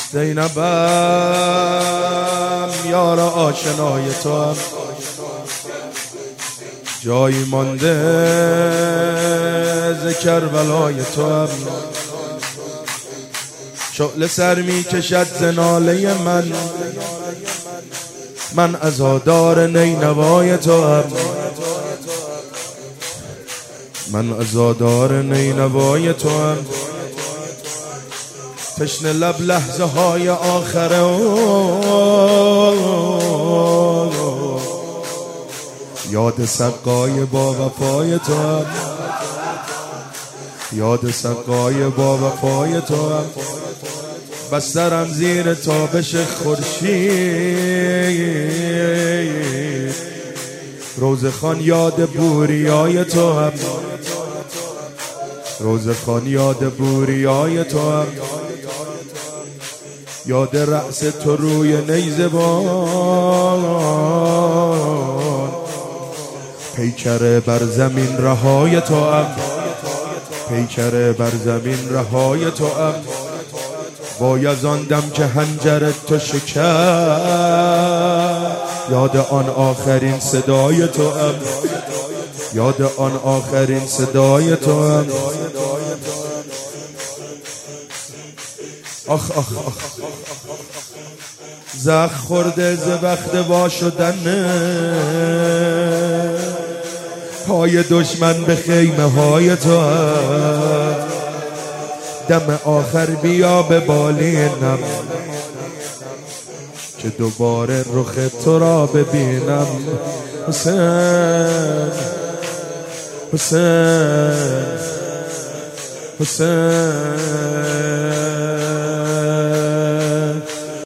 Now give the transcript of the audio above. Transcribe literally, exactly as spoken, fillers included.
زینبم یار آشنای تو هم جایی مانده ز کربلای تو هم شعله سر می کشد ز ناله من من عزادار نینوای تو هم من عزادار نینوای تو هم تشنه لب لحظه های آخره یاد سقای با وفای تو هم یاد سقای با وفای تو هم بسترم زیر تابش خورشید روزخان یاد بوریای تو هم روزخان یاد بوریای تو هم یاد رأس تو روی نیزبان پیکره بر زمین رهای تو هم پیکره بر زمین رهای تو هم باید آن دم که حنجر تو شکست یاد آن آخرین صدای تو هم یاد آن آخرین صدای تو هم آخ آخ آخ زخ خورده ز وقت وا شدن پای دشمن به خیمه های تو هم دم آخر بیا به بالینم که دوباره رخ تو را ببینم حسین حسین حسین